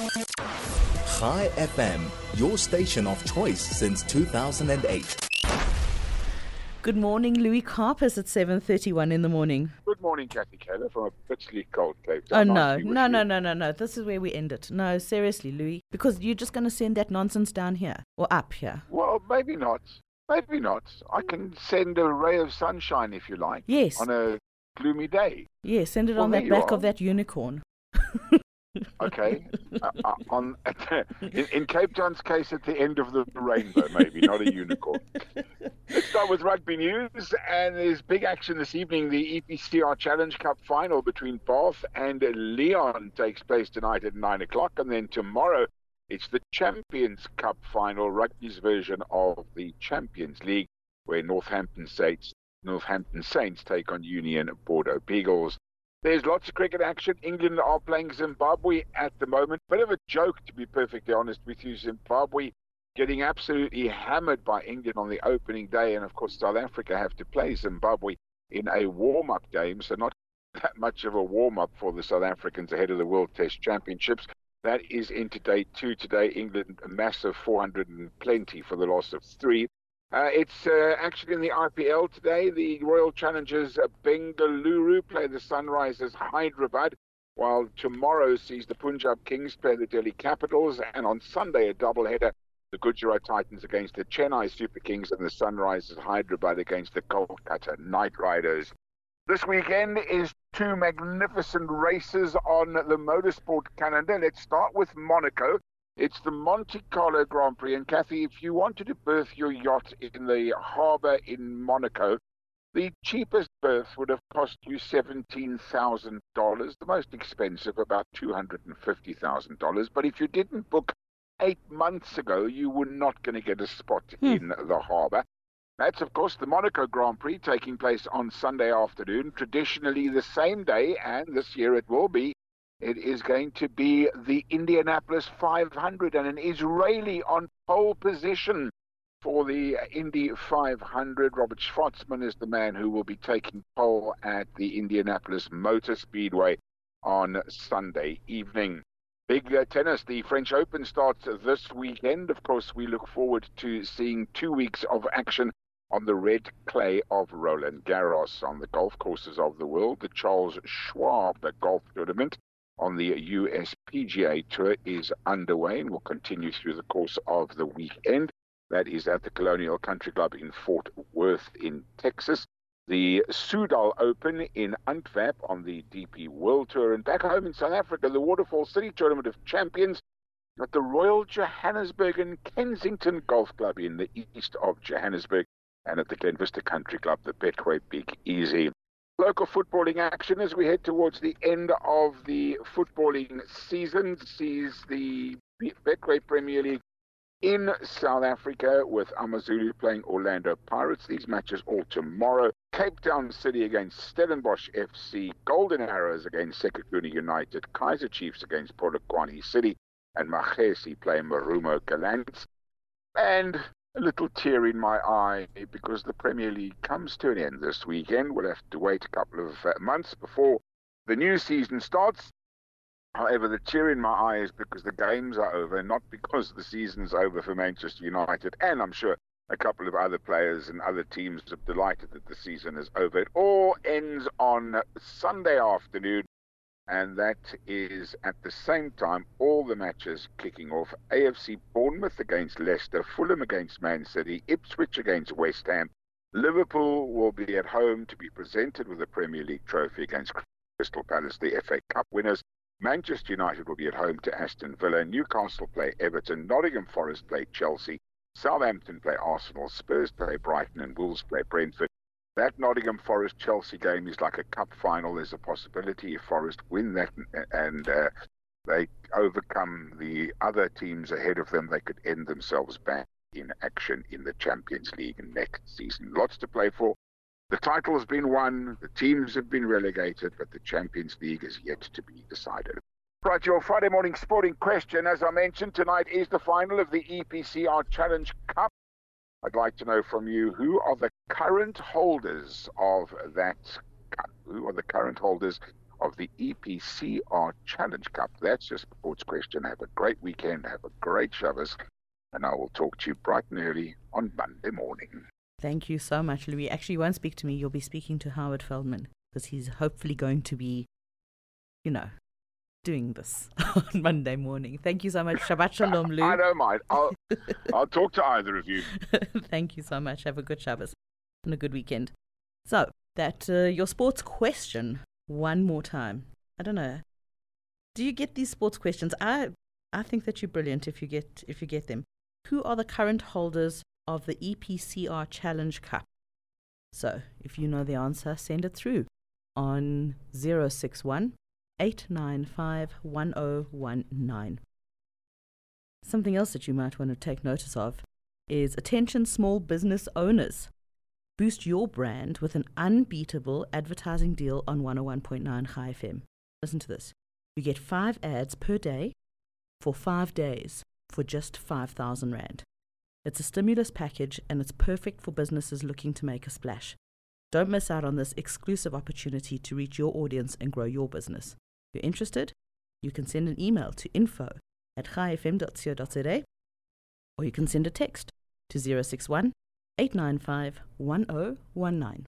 Chai FM, your station of choice since 2008. Good morning, Louis Carpus at 7:31 in the morning. Good morning, Kathy Kaler from a bitterly cold Cape Oh, Town. no. This is where we end it. No, seriously, Louis. Because you're just going to send that nonsense down here or up here. Well, maybe not. Maybe not. I can send a ray of sunshine if you like. Yes. On a gloomy day. Yes, send it Well, on there that you back are. of that unicorn. Okay. In Cape Town's case, at the end of the rainbow, maybe, not a unicorn. Let's start with rugby news, and there's big action this evening. The EPCR Challenge Cup final between Bath and Leon takes place tonight at 9 o'clock, and then tomorrow it's the Champions Cup final, rugby's version of the Champions League, where Northampton Saints take on Union Bordeaux Beagles. There's lots of cricket action. England are playing Zimbabwe at the moment. Bit of a joke, to be perfectly honest with you. Zimbabwe getting absolutely hammered by England on the opening day. And, of course, South Africa have to play Zimbabwe in a warm-up game. So not that much of a warm-up for the South Africans ahead of the World Test Championships. That is into day 2 today. England, a massive 400 and plenty for the loss of 3. It's actually in the IPL today. The Royal Challengers Bengaluru play the Sunrisers Hyderabad, while tomorrow sees the Punjab Kings play the Delhi Capitals, and on Sunday a doubleheader, the Gujarat Titans against the Chennai Super Kings and the Sunrisers Hyderabad against the Kolkata Knight Riders. This weekend is 2 magnificent races on the motorsport calendar. Let's start with Monaco. It's the Monte Carlo Grand Prix. And Kathy, if you wanted to berth your yacht in the harbour in Monaco, the cheapest berth would have cost you $17,000. The most expensive, about $250,000. But if you didn't book 8 months ago, you were not going to get a spot in the harbour. That's, of course, the Monaco Grand Prix taking place on Sunday afternoon, traditionally the same day, and this year it will be. It is going to be the Indianapolis 500 and an Israeli on pole position for the Indy 500. Robert Schwartzman is the man who will be taking pole at the Indianapolis Motor Speedway on Sunday evening. Big tennis, the French Open starts this weekend. Of course, we look forward to seeing 2 weeks of action on the red clay of Roland Garros, on the golf courses of the world. The Charles Schwab golf tournament on the US PGA Tour is underway and will continue through the course of the weekend. That is at the Colonial Country Club in Fort Worth in Texas. The Soudal Open in Antwerp on the DP World Tour. And back home in South Africa, the Waterfall City Tournament of Champions at the Royal Johannesburg and Kensington Golf Club in the east of Johannesburg, and at the Glen Vista Country Club, the Betway Big Easy. Local footballing action as we head towards the end of the footballing season sees the Betway Premier League in South Africa with Amazulu playing Orlando Pirates. These matches all tomorrow. Cape Town City against Stellenbosch FC, Golden Arrows against Sekhukhune United, Kaizer Chiefs against Polokwane City, and Magesi playing Marumo Gallants. And a little tear in my eye because the Premier League comes to an end this weekend. We'll have to wait a couple of months before the new season starts. However, the tear in my eye is because the games are over, not because the season's over for Manchester United. And I'm sure a couple of other players and other teams are delighted that the season is over. It all ends on Sunday afternoon. And that is at the same time all the matches kicking off. AFC Bournemouth against Leicester, Fulham against Man City, Ipswich against West Ham. Liverpool will be at home to be presented with a Premier League trophy against Crystal Palace, the FA Cup winners. Manchester United will be at home to Aston Villa. Newcastle play Everton. Nottingham Forest play Chelsea. Southampton play Arsenal. Spurs play Brighton and Wolves play Brentford. That Nottingham Forest-Chelsea game is like a cup final. There's a possibility if Forest win that and they overcome the other teams ahead of them, they could end themselves back in action in the Champions League next season. Lots to play for. The title has been won, the teams have been relegated, but the Champions League is yet to be decided. Right, your Friday morning sporting question. As I mentioned, tonight is the final of the EPCR Challenge Cup. I'd like to know from you, who are the current holders of that cup? Who are the current holders of the EPCR Challenge Cup. That's your sports question. Have a great weekend. Have a great Shabbos. And I will talk to you bright and early on Monday morning. Thank you so much, Louis. Actually, you won't speak to me. You'll be speaking to Howard Feldman because he's hopefully going to be, doing this on Monday morning. Thank you so much. Shabbat Shalom, Lou. I don't mind. I'll talk to either of you. Thank you so much. Have a good Shabbos and a good weekend. So, your sports question one more time. I don't know. Do you get these sports questions? I think that you're brilliant if you get them. Who are the current holders of the EPCR Challenge Cup? So, if you know the answer, send it through on 061 895 1019. Something else that you might want to take notice of is attention small business owners. Boost your brand with an unbeatable advertising deal on 101.9 Chai FM. Listen to this. You get 5 ads per day for 5 days for just 5,000 Rand. It's a stimulus package and it's perfect for businesses looking to make a splash. Don't miss out on this exclusive opportunity to reach your audience and grow your business. If you're interested, you can send an email to info@chaifm.co.za or you can send a text to 061 895 1019.